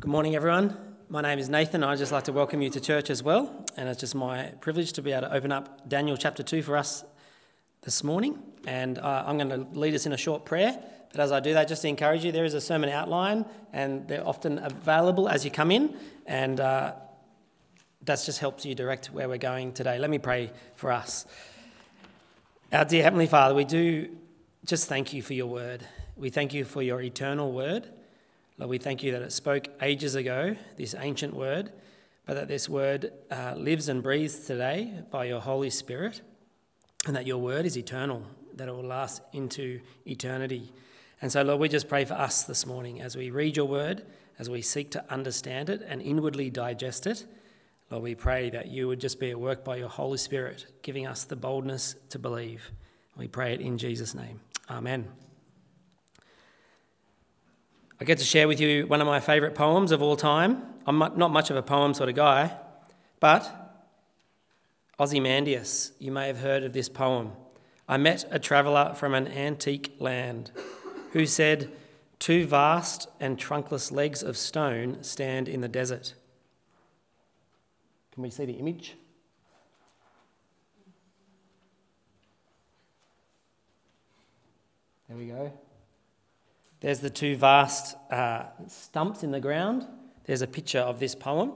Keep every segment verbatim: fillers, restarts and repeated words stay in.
Good morning, everyone. My name is Nathan. I'd just like to welcome you to church as well. And it's just my privilege to be able to open up Daniel chapter two for us this morning. And uh, I'm going to lead us in a short prayer. But as I do that, just to encourage you, there is a sermon outline and they're often available as you come in. And uh, that just helps you direct where we're going today. Let me pray for us. Our dear Heavenly Father, we do just thank you for your word. We thank you for your eternal word. Lord, we thank you that it spoke ages ago, this ancient word, but that this word uh, lives and breathes today by your Holy Spirit, and that your word is eternal, that it will last into eternity. And so, Lord, we just pray for us this morning as we read your word, as we seek to understand it and inwardly digest it. Lord, we pray that you would just be at work by your Holy Spirit, giving us the boldness to believe. We pray it in Jesus' name. Amen. I get to share with you one of my favourite poems of all time. I'm not much of a poem sort of guy, but Ozymandias, you may have heard of this poem. I met a traveller from an antique land who said, two vast and trunkless legs of stone stand in the desert. Can we see the image? There we go. There's the two vast uh, stumps in the ground. There's a picture of this poem.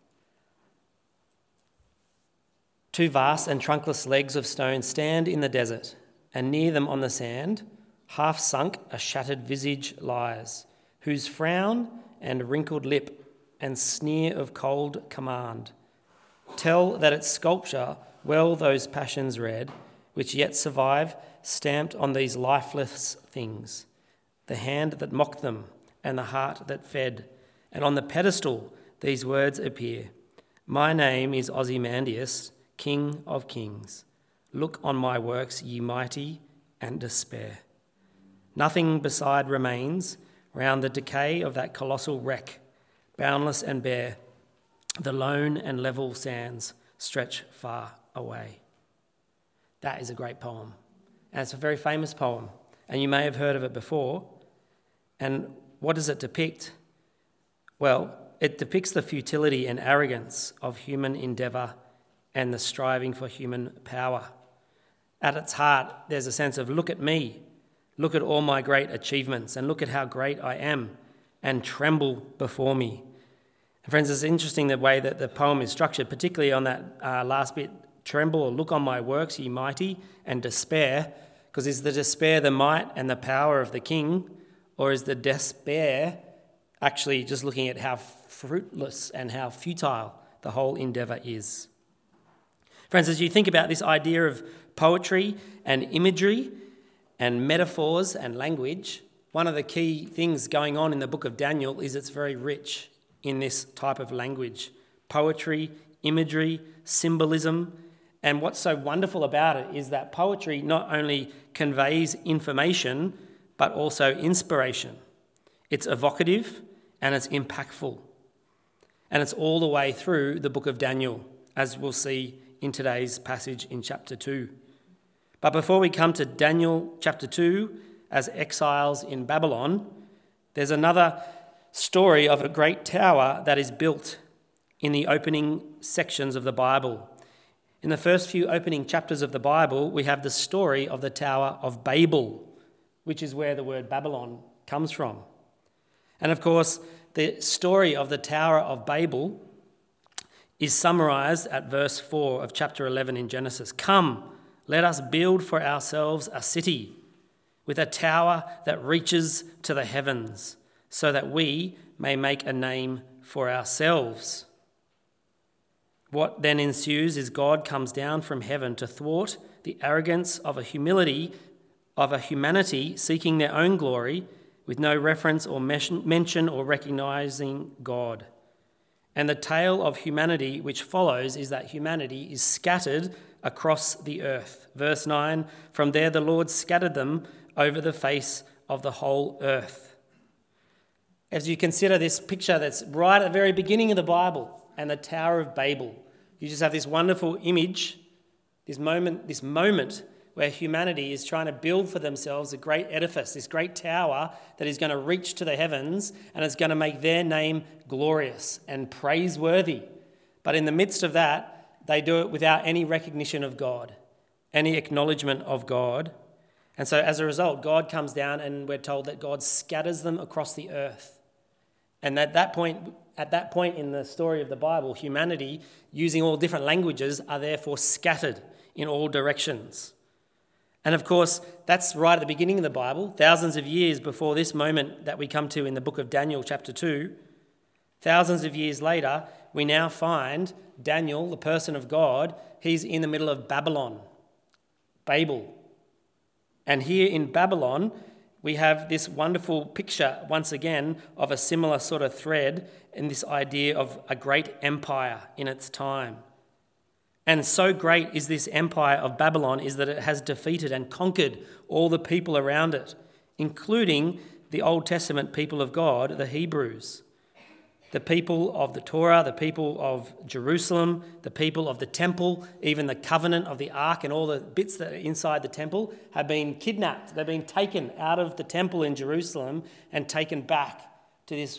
Two vast and trunkless legs of stone stand in the desert, and near them on the sand, half sunk, a shattered visage lies, whose frown and wrinkled lip and sneer of cold command tell that its sculpture well those passions read, which yet survive, stamped on these lifeless things. The hand that mocked them and the heart that fed. And on the pedestal these words appear. My name is Ozymandias, King of Kings. Look on my works, ye mighty, and despair. Nothing beside remains round the decay of that colossal wreck. Boundless and bare, the lone and level sands stretch far away. That is a great poem. And it's a very famous poem. And you may have heard of it before. And what does it depict? Well, it depicts the futility and arrogance of human endeavour and the striving for human power. At its heart, there's a sense of, look at me, look at all my great achievements, and look at how great I am, and tremble before me. And friends, it's interesting the way that the poem is structured, particularly on that uh, last bit, tremble or look on my works, ye mighty, and despair, because is the despair the might and the power of the king, or is the despair actually just looking at how fruitless and how futile the whole endeavour is? Friends, as you think about this idea of poetry and imagery and metaphors and language, one of the key things going on in the book of Daniel is it's very rich in this type of language. Poetry, imagery, symbolism. And what's so wonderful about it is that poetry not only conveys information, but also inspiration. It's evocative and it's impactful. And it's all the way through the book of Daniel, as we'll see in today's passage in chapter two. But before we come to Daniel chapter two, as exiles in Babylon, there's another story of a great tower that is built in the opening sections of the Bible. In the first few opening chapters of the Bible, we have the story of the Tower of Babel, which is where the word Babylon comes from. And of course, the story of the Tower of Babel is summarised at verse four of chapter eleven in Genesis. Come, let us build for ourselves a city with a tower that reaches to the heavens, so that we may make a name for ourselves. What then ensues is God comes down from heaven to thwart the arrogance of a humility of a humanity seeking their own glory with no reference or mention or recognising God. And the tale of humanity which follows is that humanity is scattered across the earth. Verse nine, from there the Lord scattered them over the face of the whole earth. As you consider this picture that's right at the very beginning of the Bible and the Tower of Babel, you just have this wonderful image, this moment, this moment where humanity is trying to build for themselves a great edifice, this great tower that is going to reach to the heavens and is going to make their name glorious and praiseworthy. But in the midst of that, they do it without any recognition of God, any acknowledgement of God. And so as a result, God comes down and we're told that God scatters them across the earth. And at that point, at that point in the story of the Bible, humanity, using all different languages, are therefore scattered in all directions. And of course, that's right at the beginning of the Bible, thousands of years before this moment that we come to in the book of Daniel chapter two. Thousands of years later, we now find Daniel, the person of God, he's in the middle of Babylon, Babel. And here in Babylon, we have this wonderful picture, once again, of a similar sort of thread in this idea of a great empire in its time. And so great is this empire of Babylon is that it has defeated and conquered all the people around it, including the Old Testament people of God, the Hebrews, the people of the Torah, the people of Jerusalem, the people of the temple, even the covenant of the ark and all the bits that are inside the temple have been kidnapped. They've been taken out of the temple in Jerusalem and taken back to this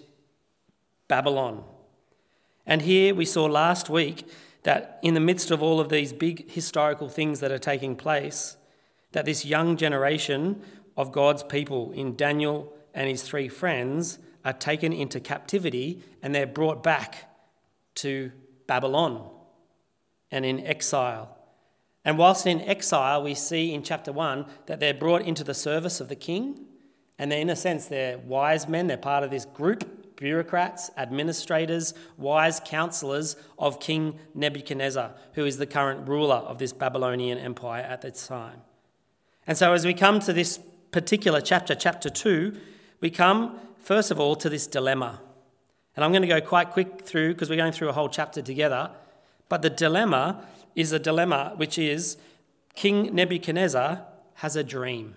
Babylon. And here we saw last week that in the midst of all of these big historical things that are taking place, that this young generation of God's people in Daniel and his three friends are taken into captivity and they're brought back to Babylon and in exile. And whilst in exile, we see in chapter one that they're brought into the service of the king, and they're, in a sense, they're wise men. They're part of this group, bureaucrats, administrators, wise counselors of King Nebuchadnezzar, who is the current ruler of this Babylonian empire at this time. And so as we come to this particular chapter, chapter two, we come first of all to this dilemma. And I'm going to go quite quick through because we're going through a whole chapter together. But the dilemma is a dilemma which is King Nebuchadnezzar has a dream.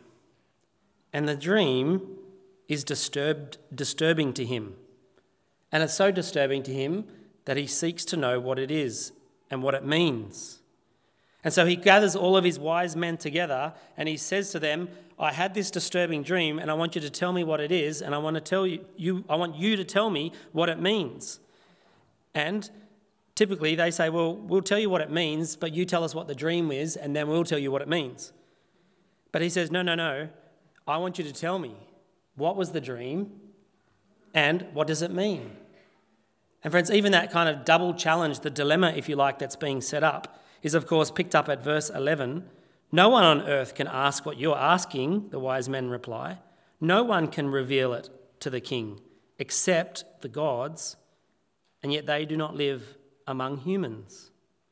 And the dream is disturbed, disturbing to him. And it's so disturbing to him that he seeks to know what it is and what it means. And so he gathers all of his wise men together and he says to them, I had this disturbing dream and I want you to tell me what it is, and I want to tell you, you I want you to tell me what it means. And typically they say, well, we'll tell you what it means, but you tell us what the dream is and then we'll tell you what it means. But he says, no, no, no, I want you to tell me what was the dream and what does it mean? And friends, even that kind of double challenge, the dilemma, if you like, that's being set up is of course picked up at verse eleven. No one on earth can ask what you're asking, the wise men reply. No one can reveal it to the king except the gods, and yet they do not live among humans.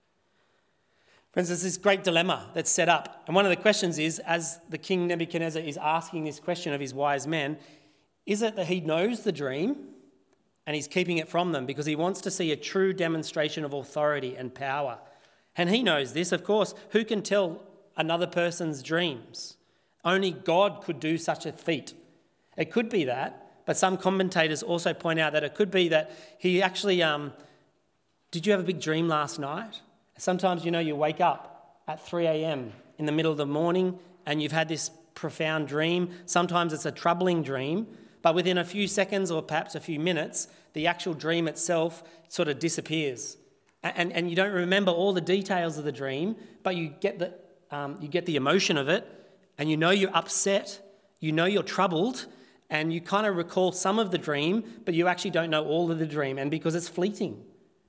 Friends, there's this great dilemma that's set up. And one of the questions is, as the king Nebuchadnezzar is asking this question of his wise men, is it that he knows the dream and he's keeping it from them because he wants to see a true demonstration of authority and power? And he knows this, of course. Who can tell another person's dreams? Only God could do such a feat. It could be that, but some commentators also point out that it could be that he actually, um, did you have a big dream last night? Sometimes, you know, you wake up at three a.m. in the middle of the morning and you've had this profound dream. Sometimes it's a troubling dream, but within a few seconds or perhaps a few minutes, the actual dream itself sort of disappears. And, and you don't remember all the details of the dream, but you get the um, you get the emotion of it, and you know you're upset, you know you're troubled, and you kind of recall some of the dream, but you actually don't know all of the dream, and because it's fleeting.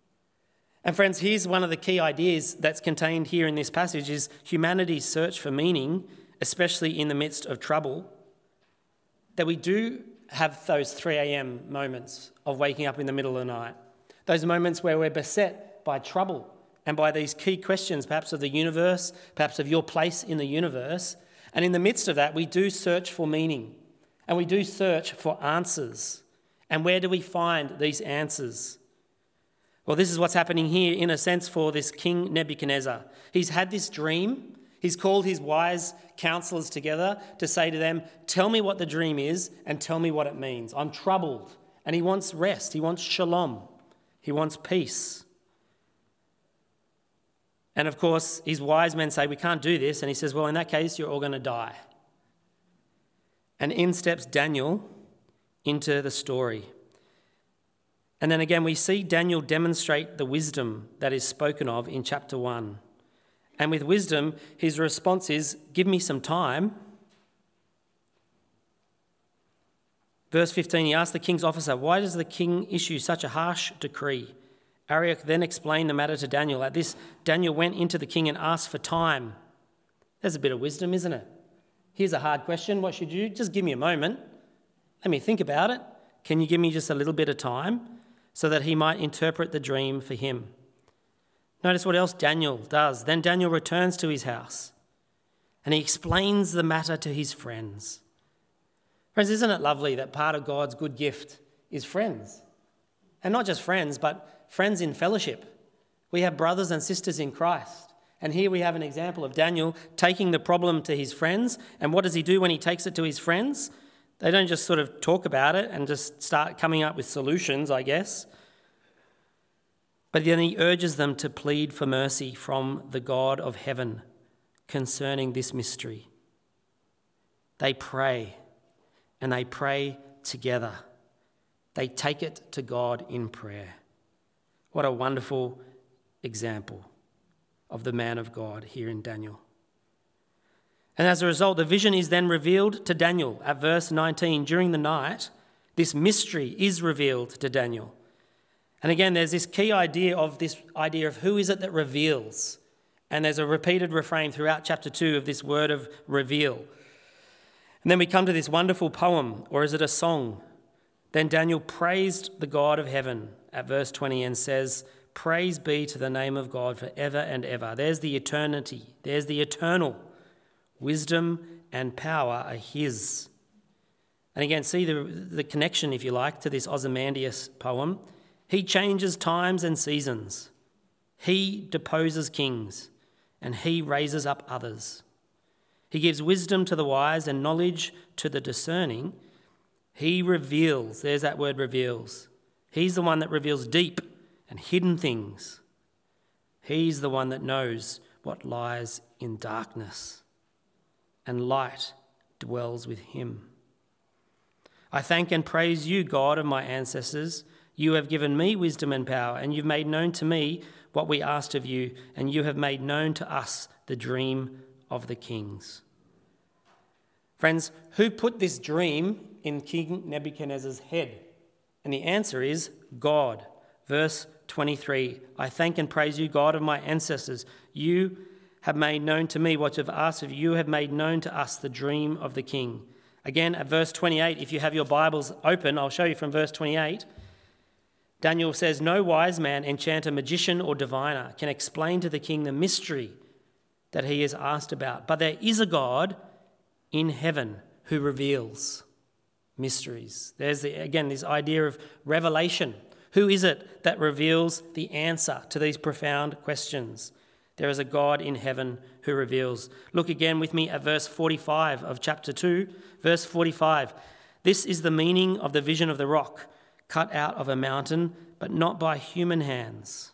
And friends, here's one of the key ideas that's contained here in this passage is humanity's search for meaning, especially in the midst of trouble, that we do have those three a.m. moments of waking up in the middle of the night, those moments where we're beset by trouble and by these key questions, perhaps of the universe, perhaps of your place in the universe. And in the midst of that, we do search for meaning and we do search for answers. And where do we find these answers? Well, this is what's happening here in a sense for this King Nebuchadnezzar. He's had this dream. He's called his wise counselors together to say to them, tell me what the dream is and tell me what it means. I'm troubled. And he wants rest. He wants shalom. He wants peace. And of course, his wise men say, we can't do this. And he says, well, in that case, you're all going to die. And in steps Daniel into the story. And then again, we see Daniel demonstrate the wisdom that is spoken of in chapter one. And with wisdom, his response is, give me some time. Verse fifteen, he asked the king's officer, why does the king issue such a harsh decree? Arioch then explained the matter to Daniel. At this, Daniel went into the king and asked for time. There's a bit of wisdom, isn't it? Here's a hard question. What should you do? Just give me a moment. Let me think about it. Can you give me just a little bit of time so that he might interpret the dream for him? Notice what else Daniel does. Then Daniel returns to his house and he explains the matter to his friends. Friends, isn't it lovely that part of God's good gift is friends? And not just friends, but friends in fellowship. We have brothers and sisters in Christ. And here we have an example of Daniel taking the problem to his friends. And what does he do when he takes it to his friends? They don't just sort of talk about it and just start coming up with solutions, I guess. But then he urges them to plead for mercy from the God of heaven concerning this mystery. They pray, and they pray together. They take it to God in prayer. What a wonderful example of the man of God here in Daniel. And as a result, the vision is then revealed to Daniel at verse nineteen. During the night, this mystery is revealed to Daniel. And again, there's this key idea of this idea of who is it that reveals. And there's a repeated refrain throughout chapter two of this word of reveal. And then we come to this wonderful poem, or is it a song? Then Daniel praised the God of heaven at verse twenty and says, praise be to the name of God forever and ever. There's the eternity. There's the eternal. Wisdom and power are his. And again, see the, the connection, if you like, to this Ozymandias poem. He changes times and seasons. He deposes kings, and he raises up others. He gives wisdom to the wise and knowledge to the discerning. He reveals, there's that word reveals. He's the one that reveals deep and hidden things. He's the one that knows what lies in darkness, and light dwells with him. I thank and praise you, God of my ancestors. You have given me wisdom and power, and you've made known to me what we asked of you, and you have made known to us the dream of the kings. Friends, who put this dream in King Nebuchadnezzar's head? And the answer is God. Verse twenty-three, I thank and praise you, God of my ancestors. You have made known to me what you've asked of you. You have made known to us the dream of the king. Again, at verse twenty-eight, if you have your Bibles open, I'll show you from verse twenty-eight. Daniel says, no wise man, enchanter, magician, or diviner can explain to the king the mystery that he is asked about. But there is a God in heaven who reveals mysteries. There's, the, again, this idea of revelation. Who is it that reveals the answer to these profound questions? There is a God in heaven who reveals. Look again with me at verse forty-five of chapter two. Verse forty-five. This is the meaning of the vision of the rock, cut out of a mountain, but not by human hands.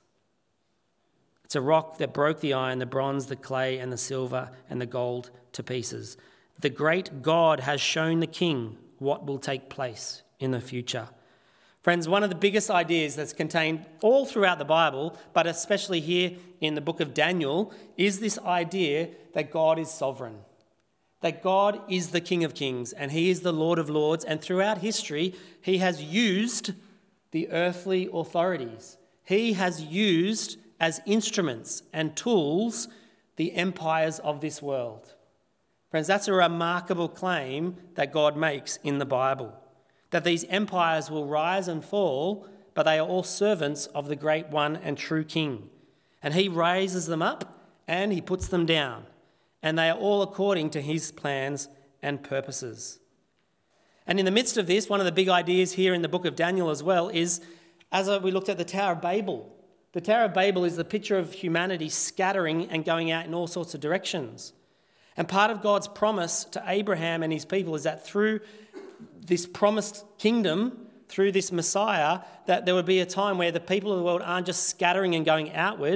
It's a rock that broke the iron, the bronze, the clay, and the silver, and the gold to pieces. The great God has shown the king what will take place in the future. Friends, one of the biggest ideas that's contained all throughout the Bible, but especially here in the book of Daniel, is this idea that God is sovereign, that God is the King of Kings and he is the Lord of Lords, and throughout history he has used the earthly authorities. He has used as instruments and tools the empires of this world. Friends, that's a remarkable claim that God makes in the Bible, that these empires will rise and fall, but they are all servants of the great one and true King. And he raises them up and he puts them down, and they are all according to his plans and purposes. And in the midst of this, one of the big ideas here in the book of Daniel as well is, as we looked at the Tower of Babel, the Tower of Babel is the picture of humanity scattering and going out in all sorts of directions. And part of God's promise to Abraham and his people is that through this promised kingdom, through this Messiah, that there would be a time where the people of the world aren't just scattering and going outward,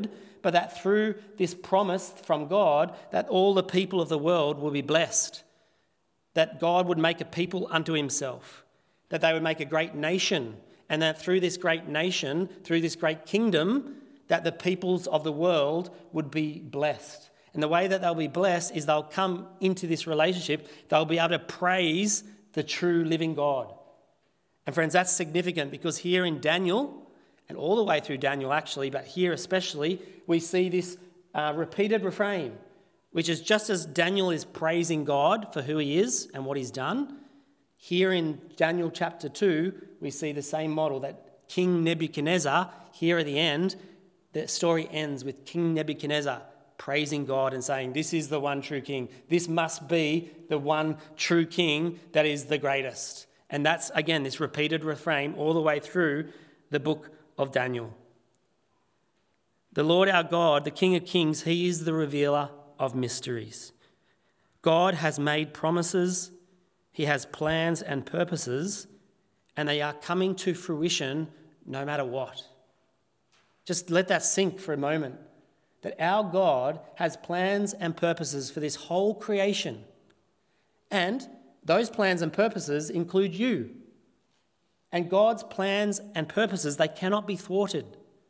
but that through this promise from God, that all the people of the world will be blessed, that God would make a people unto himself, that they would make a great nation, and that through this great nation, through this great kingdom, that the peoples of the world would be blessed. And the way that they'll be blessed is they'll come into this relationship, they'll be able to praise the true living God. And friends, that's significant because here in Daniel, and all the way through Daniel actually, but here especially, we see this uh, repeated refrain, which is just as Daniel is praising God for who he is and what he's done, here in Daniel chapter two, we see the same model, that King Nebuchadnezzar, here at the end, the story ends with King Nebuchadnezzar praising God and saying, this is the one true king. This must be the one true king that is the greatest. And that's, again, this repeated refrain all the way through the book of Daniel. The Lord our God, the King of Kings, he is the revealer of mysteries. God has made promises, he has plans and purposes, and they are coming to fruition no matter what. Just let that sink for a moment, that our God has plans and purposes for this whole creation, and those plans and purposes include you. And God's plans and purposes, they cannot be thwarted.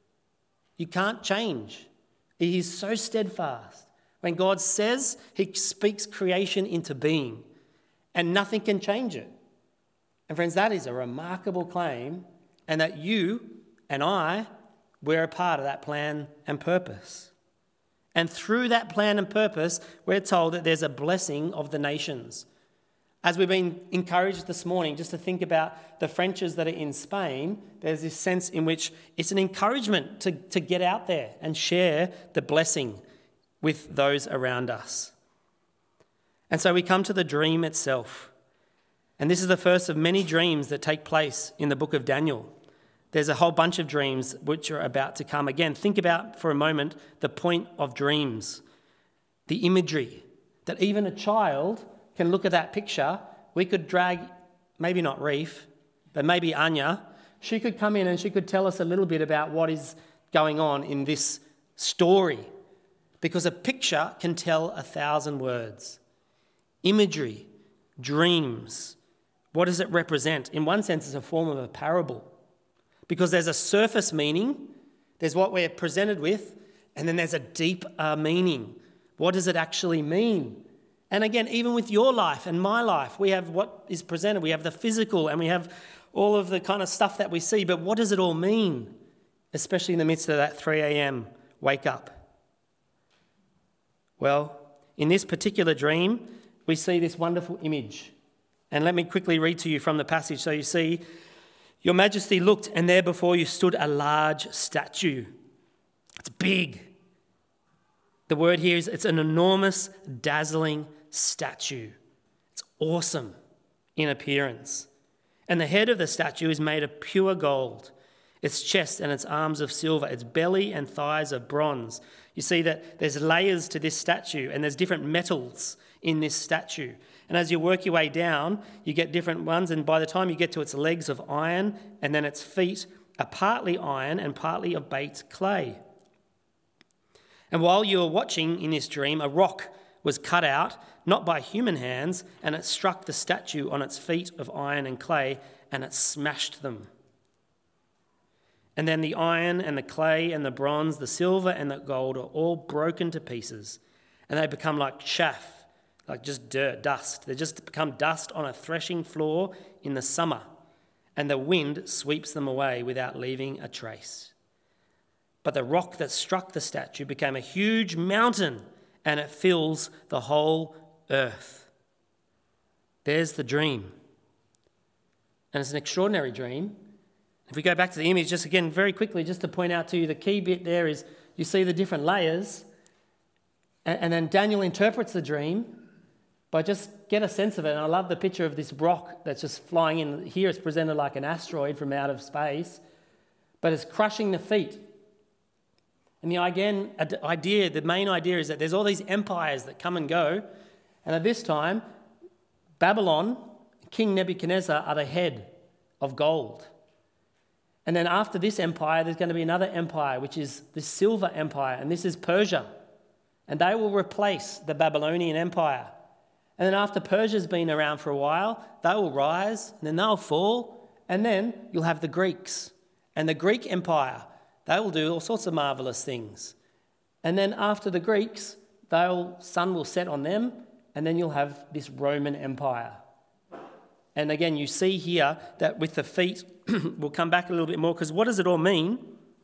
You can't change. He is so steadfast. When God says, he speaks creation into being, and nothing can change it. And friends, that is a remarkable claim, and that you and I, we're a part of that plan and purpose. And through that plan and purpose, we're told that there's a blessing of the nations. As we've been encouraged this morning just to think about the Frenches that are in Spain, there's this sense in which it's an encouragement to, to get out there and share the blessing with those around us. And so we come to the dream itself. And this is the first of many dreams that take place in the book of Daniel. There's a whole bunch of dreams which are about to come. Again, think about for a moment the point of dreams, the imagery, that even a child can look at that picture. We could drag, maybe not Reef, but maybe Anya. She could come in and she could tell us a little bit about what is going on in this story, because a picture can tell a thousand words. Imagery, dreams, what does it represent? In one sense, it's a form of a parable, because there's a surface meaning, there's what we're presented with, and then there's a deep uh, meaning. What does it actually mean? And again, even with your life and my life, we have what is presented. We have the physical and we have all of the kind of stuff that we see. But what does it all mean? Especially in the midst of that three a.m. wake up. Well, in this particular dream, we see this wonderful image. And let me quickly read to you from the passage. So you see, your majesty looked, and there before you stood a large statue. It's big. The word here is it's an enormous, dazzling statue. It's awesome in appearance. And the head of the statue is made of pure gold, its chest and its arms of silver, its belly and thighs of bronze. You see that there's layers to this statue, and there's different metals in this statue. And as you work your way down, you get different ones, and by the time you get to its legs of iron, and then its feet are partly iron and partly of baked clay. And while you were watching in this dream, a rock was cut out, not by human hands, and it struck the statue on its feet of iron and clay, and it smashed them. And then the iron and the clay and the bronze, the silver and the gold are all broken to pieces, and they become like chaff, like just dirt, dust. They just become dust on a threshing floor in the summer, and the wind sweeps them away without leaving a trace. But the rock that struck the statue became a huge mountain, and it fills the whole earth. There's the dream. And it's an extraordinary dream. If we go back to the image, just again, very quickly, just to point out to you, the key bit there is you see the different layers, and, and then Daniel interprets the dream, but just get a sense of it. And I love the picture of this rock that's just flying in. Here it's presented like an asteroid from out of space, but it's crushing the feet. And the again, idea, the main idea is that there's all these empires that come and go, and at this time, Babylon, King Nebuchadnezzar, are the head of gold. And then after this empire, there's going to be another empire, which is the Silver Empire, and this is Persia. And they will replace the Babylonian Empire. And then after Persia's been around for a while, they will rise, and then they'll fall, and then you'll have the Greeks. And the Greek Empire, they will do all sorts of marvellous things. And then after the Greeks, they'll sun will set on them, and then you'll have this Roman Empire. And again, you see here that with the feet, we'll come back a little bit more, because what does it all mean?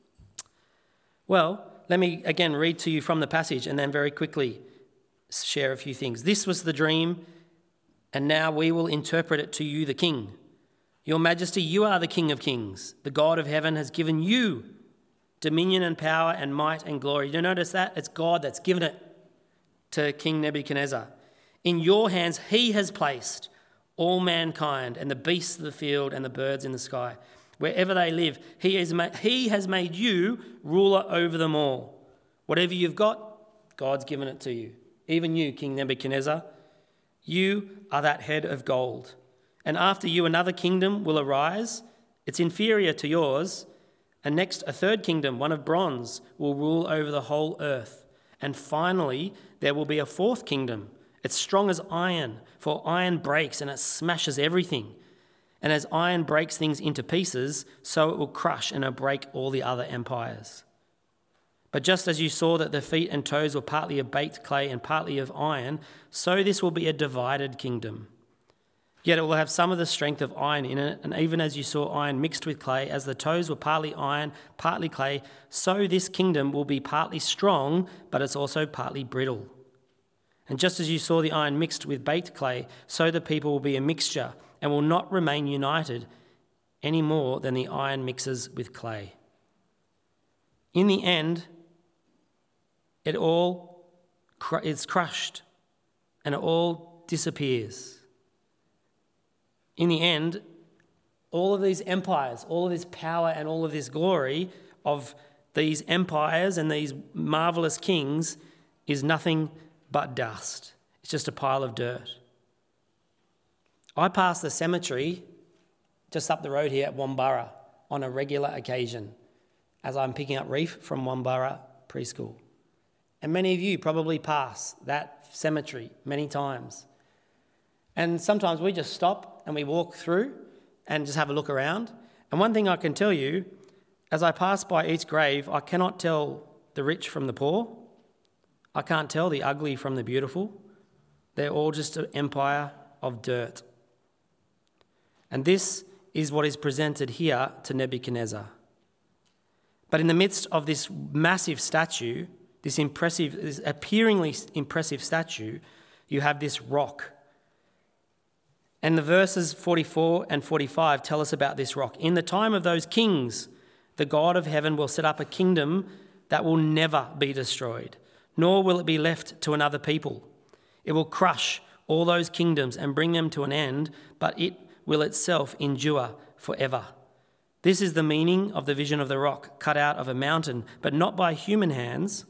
Well, let me again read to you from the passage and then very quickly share a few things. This was the dream, and now we will interpret it to you, the king. Your Majesty, you are the King of kings. The God of heaven has given you dominion and power and might and glory. You notice that? It's God that's given it to King Nebuchadnezzar. In your hands he has placed all mankind and the beasts of the field and the birds in the sky. Wherever they live, he has made, he has made you ruler over them all. Whatever you've got, God's given it to you. Even you, King Nebuchadnezzar, you are that head of gold. And after you another kingdom will arise. It's inferior to yours. And next a third kingdom, one of bronze, will rule over the whole earth. And finally there will be a fourth kingdom. It's strong as iron, for iron breaks and it smashes everything. And as iron breaks things into pieces, so it will crush and it'll break all the other empires. But just as you saw that the feet and toes were partly of baked clay and partly of iron, so this will be a divided kingdom. Yet it will have some of the strength of iron in it, and even as you saw iron mixed with clay, as the toes were partly iron, partly clay, so this kingdom will be partly strong, but it's also partly brittle. And just as you saw the iron mixed with baked clay, so the people will be a mixture and will not remain united any more than the iron mixes with clay. In the end, it all is crushed and it all disappears. In the end, all of these empires, all of this power and all of this glory of these empires and these marvellous kings is nothing but dust. It's just a pile of dirt. I pass the cemetery just up the road here at Wamburra on a regular occasion as I'm picking up Reef from Wamburra Preschool. And many of you probably pass that cemetery many times. And sometimes we just stop and we walk through and just have a look around. And one thing I can tell you, as I pass by each grave, I cannot tell the rich from the poor. I can't tell the ugly from the beautiful. They're all just an empire of dirt. And this is what is presented here to Nebuchadnezzar. But in the midst of this massive statue, this impressive, this appearingly impressive statue, you have this rock. And the verses forty-four and forty-five tell us about this rock. In the time of those kings, the God of heaven will set up a kingdom that will never be destroyed, nor will it be left to another people. It will crush all those kingdoms and bring them to an end, but it will itself endure forever. This is the meaning of the vision of the rock cut out of a mountain, but not by human hands.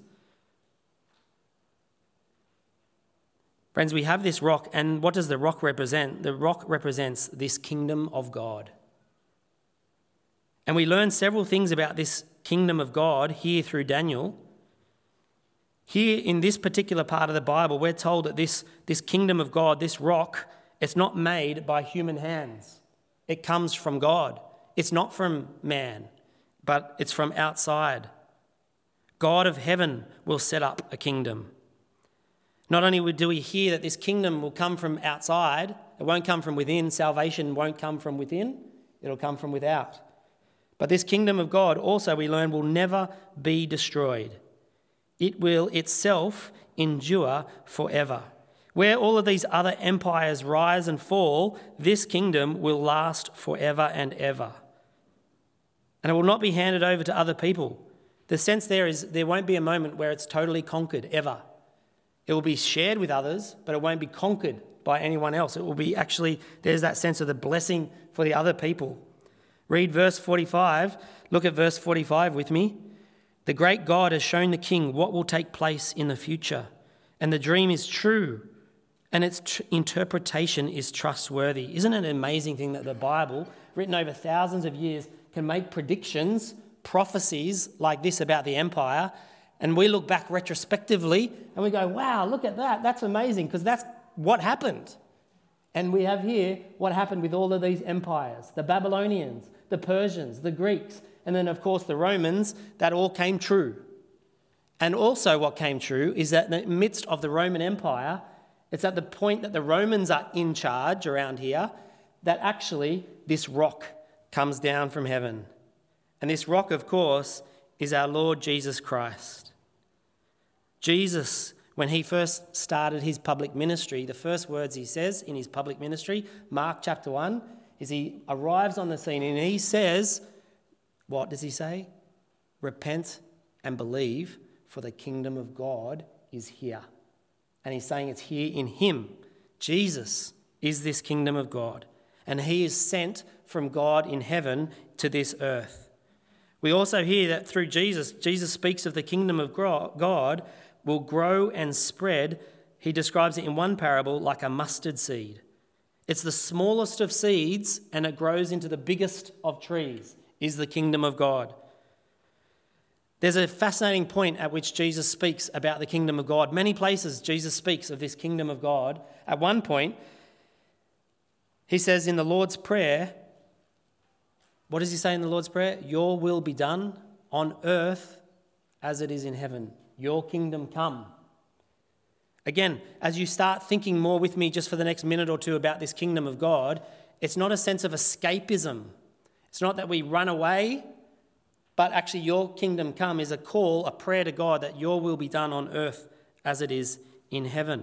Friends, we have this rock, and what does the rock represent? The rock represents this kingdom of God. And we learn several things about this kingdom of God here through Daniel. Here in this particular part of the Bible, we're told that this, this kingdom of God, this rock, it's not made by human hands. It comes from God. It's not from man, but it's from outside. God of heaven will set up a kingdom. Not only do we hear that this kingdom will come from outside, it won't come from within. Salvation won't come from within, it'll come from without. But this kingdom of God also, we learn, will never be destroyed. It will itself endure forever. Where all of these other empires rise and fall, this kingdom will last forever and ever. And it will not be handed over to other people. The sense there is there won't be a moment where it's totally conquered, ever. It will be shared with others, but it won't be conquered by anyone else. It will be actually, there's that sense of the blessing for the other people. Read verse forty-five. Look at verse forty-five with me. The great God has shown the king what will take place in the future, and the dream is true, and its tr- interpretation is trustworthy. Isn't it an amazing thing that the Bible, written over thousands of years, can make predictions, prophecies like this about the empire, and we look back retrospectively and we go, wow, look at that. That's amazing, because that's what happened. And we have here what happened with all of these empires, the Babylonians, the Persians, the Greeks, and then, of course, the Romans. That all came true. And also what came true is that in the midst of the Roman Empire, it's at the point that the Romans are in charge around here that actually this rock comes down from heaven. And this rock, of course, is our Lord Jesus Christ. Jesus, when he first started his public ministry, the first words he says in his public ministry, Mark chapter one, is he arrives on the scene and he says, what does he say? Repent and believe, for the kingdom of God is here. And he's saying it's here in him. Jesus is this kingdom of God, and he is sent from God in heaven to this earth. We also hear that through Jesus, Jesus speaks of the kingdom of God will grow and spread. He describes it in one parable like a mustard seed. It's the smallest of seeds, and it grows into the biggest of trees, is the kingdom of God. There's a fascinating point at which Jesus speaks about the kingdom of God. Many places Jesus speaks of this kingdom of God. At one point, he says in the Lord's Prayer, what does he say in the Lord's Prayer? Your will be done on earth as it is in heaven. Your kingdom come. Again, as you start thinking more with me just for the next minute or two about this kingdom of God, it's not a sense of escapism. It's not that we run away, but actually your kingdom come is a call, a prayer to God that your will be done on earth as it is in heaven.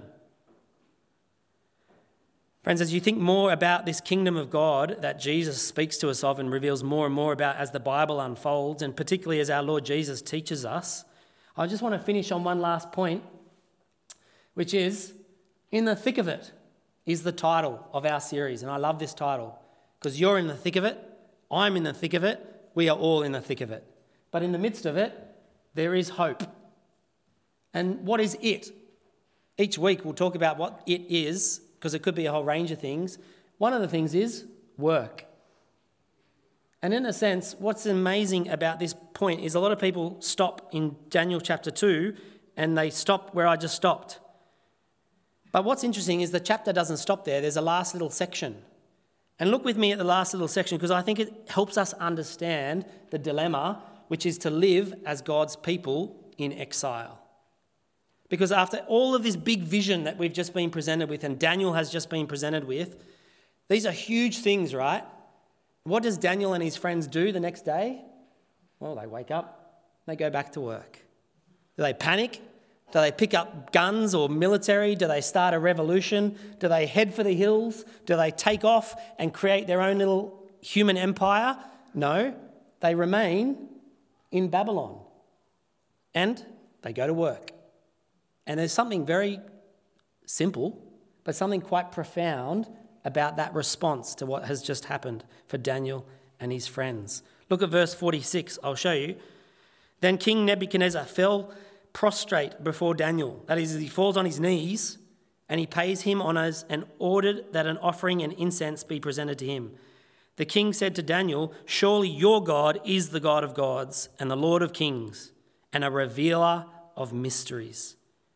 Friends, as you think more about this kingdom of God that Jesus speaks to us of and reveals more and more about as the Bible unfolds, and particularly as our Lord Jesus teaches us, I just want to finish on one last point, which is, in the thick of it is the title of our series. And I love this title because you're in the thick of it, I'm in the thick of it, we are all in the thick of it. But in the midst of it, there is hope. And what is it? Each week we'll talk about what it is, because it could be a whole range of things. One of the things is work. And in a sense, what's amazing about this point is a lot of people stop in Daniel chapter two and they stop where I just stopped. But what's interesting is the chapter doesn't stop there. There's a last little section. And look with me at the last little section, because I think it helps us understand the dilemma, which is to live as God's people in exile. Because after all of this big vision that we've just been presented with, and Daniel has just been presented with, these are huge things, right? What does Daniel and his friends do the next day? Well, they wake up, they go back to work. Do they panic? Do they pick up guns or military? Do they start a revolution? Do they head for the hills? Do they take off and create their own little human empire? No, they remain in Babylon and they go to work. And there's something very simple, but something quite profound about that response to what has just happened for Daniel and his friends. Look at verse forty-six, I'll show you. Then King Nebuchadnezzar fell prostrate before Daniel. That is, he falls on his knees and he pays him honours and ordered that an offering and incense be presented to him. The king said to Daniel, surely your God is the God of gods and the Lord of kings and a revealer of mysteries.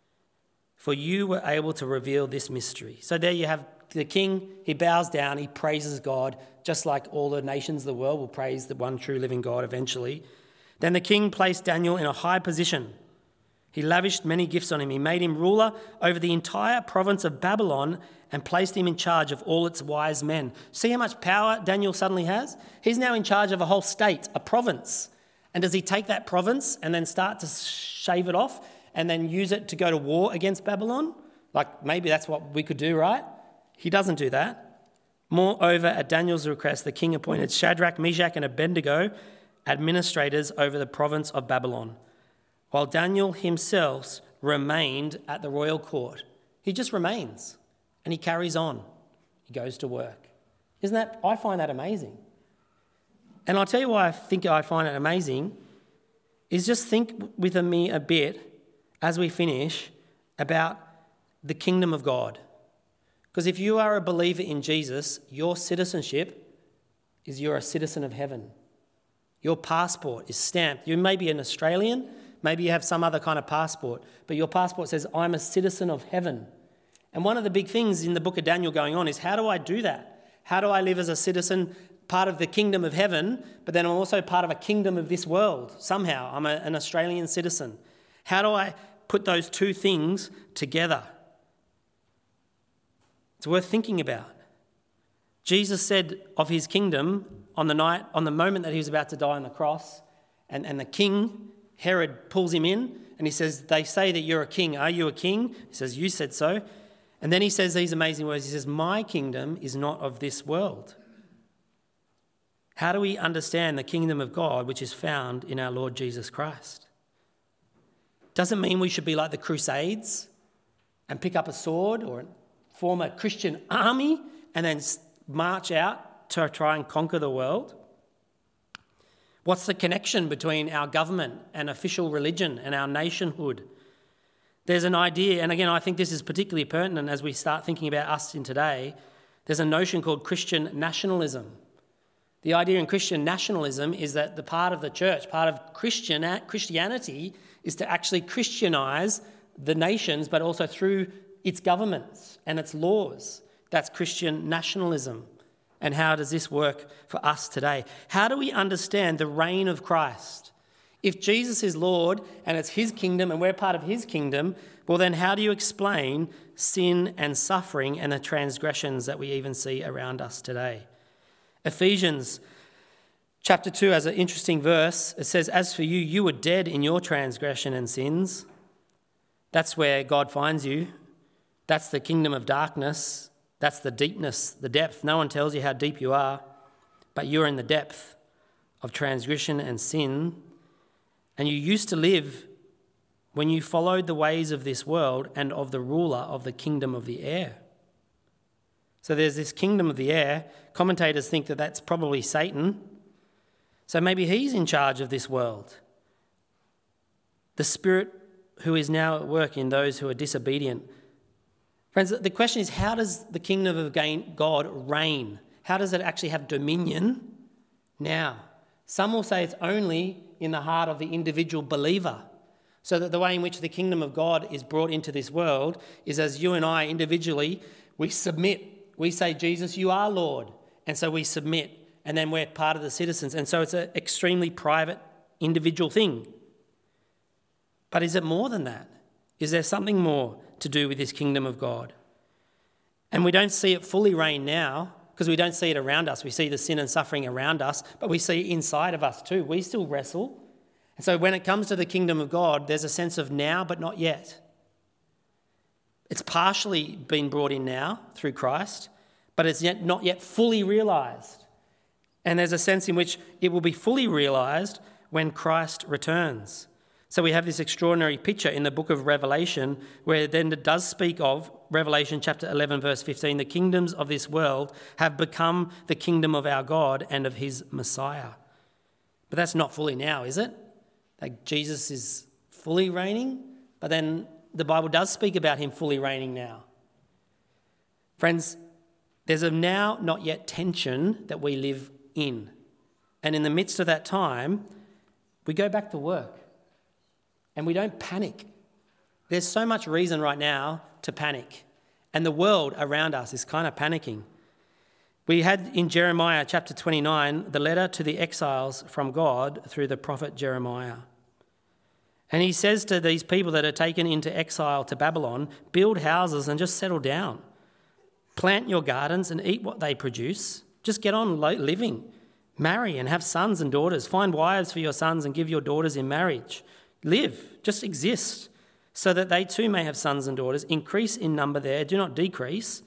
For you were able to reveal this mystery. So there you have the king, he bows down, he praises God, just like all the nations of the world will praise the one true living God eventually. Then the king placed Daniel in a high position. He lavished many gifts on him. He made him ruler over the entire province of Babylon and placed him in charge of all its wise men. See how much power Daniel suddenly has? He's now in charge of a whole state, a province. And does he take that province and then start to shave it off and then use it to go to war against Babylon? Like maybe that's what we could do, right? He doesn't do that. Moreover, at Daniel's request, the king appointed Shadrach, Meshach, and Abednego administrators over the province of Babylon, while Daniel himself remained at the royal court. He just remains and he carries on. He goes to work. Isn't that, I find that amazing. And I'll tell you why I think I find it amazing is just think with me a bit as we finish about the kingdom of God. Because if you are a believer in Jesus, your citizenship is you're a citizen of heaven. Your passport is stamped. You may be an Australian, maybe you have some other kind of passport, but your passport says, I'm a citizen of heaven. And one of the big things in the book of Daniel going on is, how do I do that? How do I live as a citizen, part of the kingdom of heaven, but then I'm also part of a kingdom of this world? Somehow I'm a, an Australian citizen. How do I put those two things together? It's worth thinking about. Jesus said of his kingdom on the night, on the moment that he was about to die on the cross, and, and the king, Herod, pulls him in and he says, they say that you're a king. Are you a king? He says, you said so. And then he says these amazing words. He says, my kingdom is not of this world. How do we understand the kingdom of God, which is found in our Lord Jesus Christ? Doesn't mean we should be like the Crusades and pick up a sword or form a Christian army and then march out to try and conquer the world. What's the connection between our government and official religion and our nationhood? There's an idea, and again, I think this is particularly pertinent as we start thinking about us in today. There's a notion called Christian nationalism. The idea in Christian nationalism is that the part of the church, part of Christian Christianity, is to actually Christianise the nations, but also through its governments and its laws. That's Christian nationalism. And how does this work for us today? How do we understand the reign of Christ? If Jesus is Lord and it's his kingdom and we're part of his kingdom, well then how do you explain sin and suffering and the transgressions that we even see around us today? Ephesians chapter two has an interesting verse. It says, as for you, you were dead in your transgression and sins. That's where God finds you. That's the kingdom of darkness. That's the deepness, the depth. No one tells you how deep you are, but you're in the depth of transgression and sin. And you used to live when you followed the ways of this world and of the ruler of the kingdom of the air. So there's this kingdom of the air. Commentators think that that's probably Satan. So maybe he's in charge of this world. The spirit who is now at work in those who are disobedient. Friends, the question is, how does the kingdom of God reign? How does it actually have dominion now? Some will say it's only in the heart of the individual believer. So that the way in which the kingdom of God is brought into this world is as you and I individually, we submit. We say, Jesus, you are Lord. And so we submit. And then we're part of the citizens. And so it's an extremely private, individual thing. But is it more than that? Is there something more to do with this kingdom of God? And we don't see it fully reign now because we don't see it around us. We see the sin and suffering around us, but we see inside of us too. We still wrestle. And so when it comes to the kingdom of God, there's a sense of now but not yet. It's partially been brought in now through Christ, but it's yet not yet fully realised. And there's a sense in which it will be fully realised when Christ returns. So we have this extraordinary picture in the book of Revelation where then it does speak of, Revelation chapter eleven verse fifteen, the kingdoms of this world have become the kingdom of our God and of his Messiah. But that's not fully now, is it? Like Jesus is fully reigning, but then the Bible does speak about him fully reigning now. Friends, there's a now not yet tension that we live in. And in the midst of that time, we go back to work. And we don't panic. There's so much reason right now to panic. And the world around us is kind of panicking. We had in Jeremiah chapter twenty-nine, the letter to the exiles from God through the prophet Jeremiah. And he says to these people that are taken into exile to Babylon, build houses and just settle down. Plant your gardens and eat what they produce. Just get on living. Marry and have sons and daughters. Find wives for your sons and give your daughters in marriage. Live, just exist, so that they too may have sons and daughters. Increase in number there, do not decrease.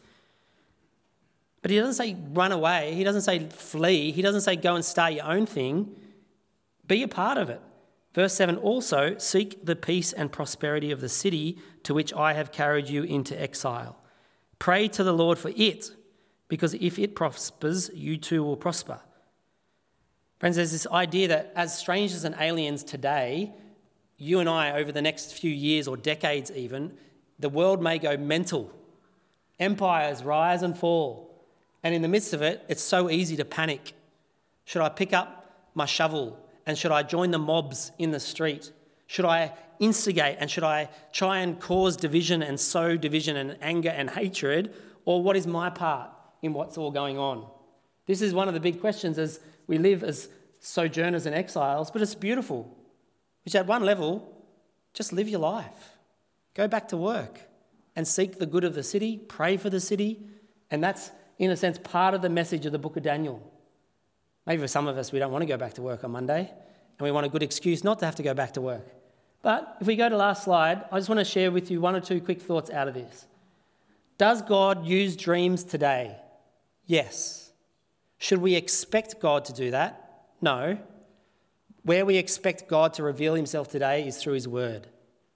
But he doesn't say run away. He doesn't say flee. He doesn't say go and start your own thing. Be a part of it. Verse seven, also seek the peace and prosperity of the city to which I have carried you into exile. Pray to the Lord for it, because if it prospers, you too will prosper. Friends, there's this idea that as strangers and aliens today, you and I, over the next few years or decades even, the world may go mental. Empires rise and fall. And in the midst of it, it's so easy to panic. Should I pick up my shovel And should I join the mobs in the street? Should I instigate and should I try and cause division and sow division and anger and hatred? Or what is my part in what's all going on? This is one of the big questions as we live as sojourners and exiles, but it's beautiful. Which at one level, just live your life. Go back to work and seek the good of the city, pray for the city. And that's, in a sense, part of the message of the book of Daniel. Maybe for some of us, we don't want to go back to work on Monday and we want a good excuse not to have to go back to work. But if we go to the last slide, I just want to share with you one or two quick thoughts out of this. Does God use dreams today? Yes. Should we expect God to do that? No. Where we expect God to reveal himself today is through his word.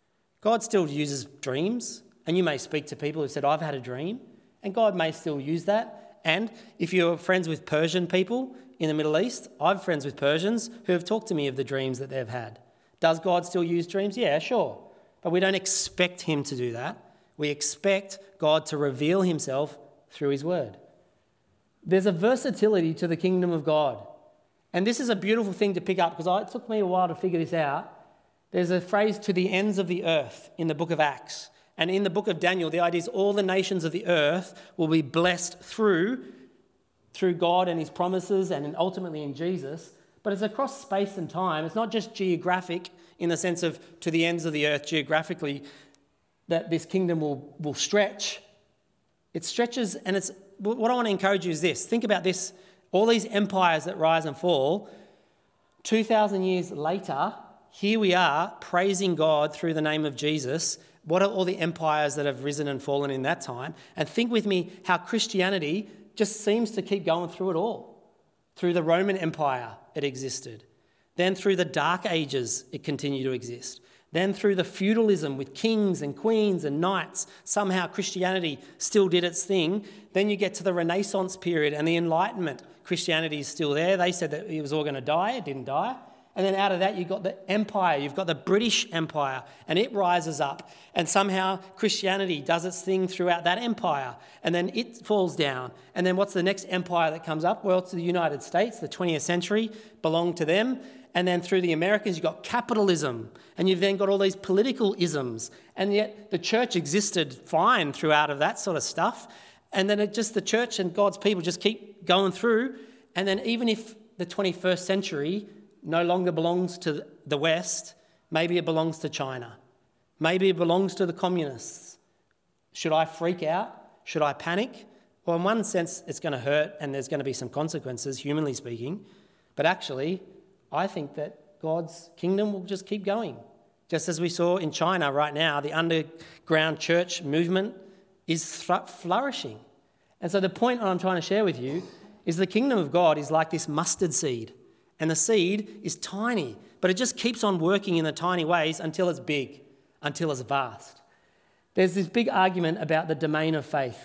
God still uses dreams, and you may speak to people who said, I've had a dream, and God may still use that. And if you're friends with Persian people in the Middle East, I've friends with Persians who have talked to me of the dreams that they've had. Does God still use dreams? Yeah, sure. But we don't expect him to do that. We expect God to reveal himself through his word. There's a versatility to the kingdom of God. And this is a beautiful thing to pick up because it took me a while to figure this out. There's a phrase, to the ends of the earth, in the book of Acts. And in the book of Daniel, the idea is all the nations of the earth will be blessed through, through God and his promises and ultimately in Jesus. But it's across space and time. It's not just geographic in the sense of to the ends of the earth geographically that this kingdom will, will stretch. It stretches, and it's what I want to encourage you is this. Think about this. All these empires that rise and fall, two thousand years later, here we are praising God through the name of Jesus. What are all the empires that have risen and fallen in that time? And think with me how Christianity just seems to keep going through it all. Through the Roman Empire, it existed. Then through the Dark Ages, it continued to exist. Then through the feudalism with kings and queens and knights, somehow Christianity still did its thing. Then you get to the Renaissance period and the Enlightenment. Christianity is still there. They said that it was all going to die. It didn't die. And then out of that, you've got the empire. You've got the British Empire, and it rises up. And somehow Christianity does its thing throughout that empire, and then it falls down. And then what's the next empire that comes up? Well, it's the United States. The twentieth century belonged to them. And then through the Americans, you've got capitalism, and you've then got all these political isms. And yet the church existed fine throughout of that sort of stuff. And then it just the church and God's people just keep going through. And then even if the twenty-first century no longer belongs to the West, maybe it belongs to China. Maybe it belongs to the communists. Should I freak out? Should I panic? Well, in one sense, it's going to hurt and there's going to be some consequences, humanly speaking. But actually, I think that God's kingdom will just keep going. Just as we saw in China right now, the underground church movement is flourishing. And so the point I'm trying to share with you is the kingdom of God is like this mustard seed. And the seed is tiny, but it just keeps on working in the tiny ways until it's big, until it's vast. There's this big argument about the domain of faith.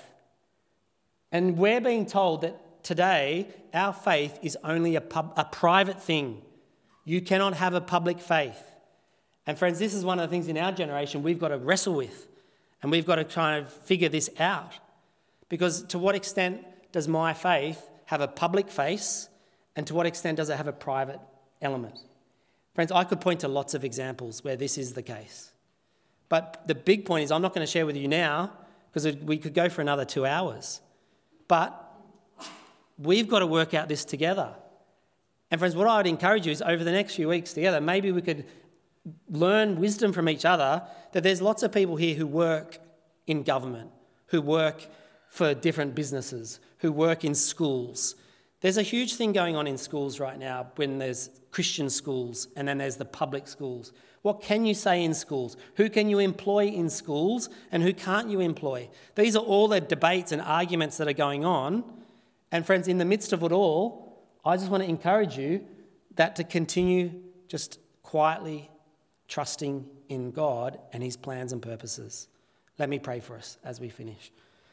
And we're being told that today our faith is only a, pub, a private thing. You cannot have a public faith. And friends, this is one of the things in our generation we've got to wrestle with. And we've got to try and figure this out. Because to what extent does my faith have a public face? And to what extent does it have a private element? Friends, I could point to lots of examples where this is the case. But the big point is I'm not going to share with you now because we could go for another two hours. But we've got to work out this together. And friends, what I would encourage you is over the next few weeks together, maybe we could learn wisdom from each other that there's lots of people here who work in government, who work for different businesses, who work in schools. There's a huge thing going on in schools right now when there's Christian schools and then there's the public schools. What can you say in schools? Who can you employ in schools and who can't you employ? These are all the debates and arguments that are going on. And friends, in the midst of it all, I just want to encourage you that to continue just quietly trusting in God and his plans and purposes. Let me pray for us as we finish.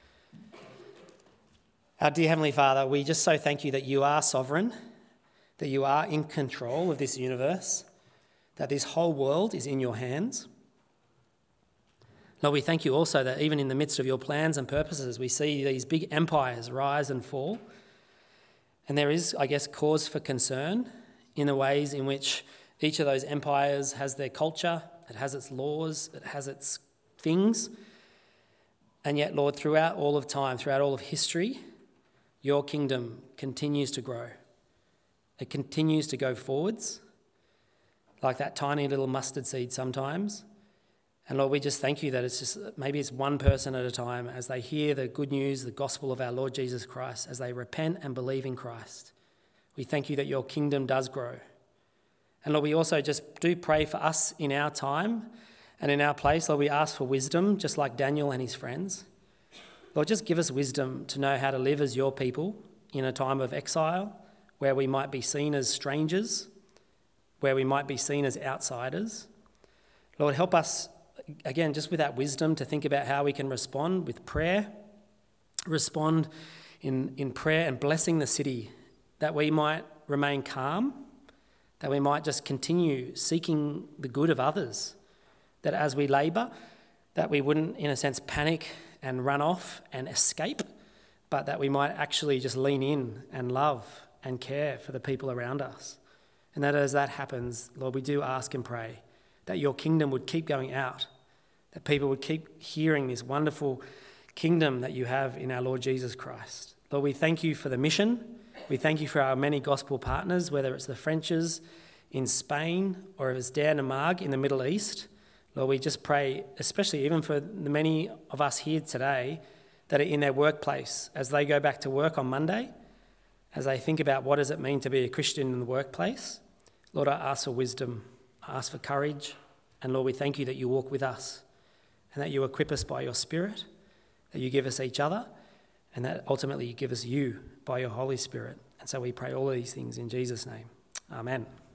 Our dear Heavenly Father, we just so thank you that you are sovereign, that you are in control of this universe, that this whole world is in your hands. Lord, we thank you also that even in the midst of your plans and purposes, we see these big empires rise and fall. And there is, I guess, cause for concern in the ways in which each of those empires has their culture, it has its laws, it has its things. And yet, Lord, throughout all of time, throughout all of history, your kingdom continues to grow. It continues to go forwards, like that tiny little mustard seed sometimes. And Lord, we just thank you that it's just, maybe it's one person at a time as they hear the good news, the gospel of our Lord Jesus Christ, as they repent and believe in Christ. We thank you that your kingdom does grow. And Lord, we also just do pray for us in our time and in our place. Lord, we ask for wisdom, just like Daniel and his friends. Lord, just give us wisdom to know how to live as your people in a time of exile, where we might be seen as strangers, where we might be seen as outsiders. Lord, help us, again, just with that wisdom to think about how we can respond with prayer, respond in, in prayer and blessing the city, that we might remain calm, that we might just continue seeking the good of others, that as we labour, that we wouldn't, in a sense, panic and run off and escape, but that we might actually just lean in and love and care for the people around us. And that as that happens, Lord, we do ask and pray that your kingdom would keep going out, that people would keep hearing this wonderful kingdom that you have in our Lord Jesus Christ. Lord, we thank you for the mission. We thank you for our many gospel partners, whether it's the Frenches in Spain or if it's Dan and Marg in the Middle East. Lord, we just pray, especially even for the many of us here today that are in their workplace, as they go back to work on Monday, as they think about what does it mean to be a Christian in the workplace. Lord, I ask for wisdom, I ask for courage, and Lord, we thank you that you walk with us and that you equip us by your Spirit, that you give us each other, and that ultimately you give us you by your Holy Spirit. And so we pray all of these things in Jesus' name. Amen.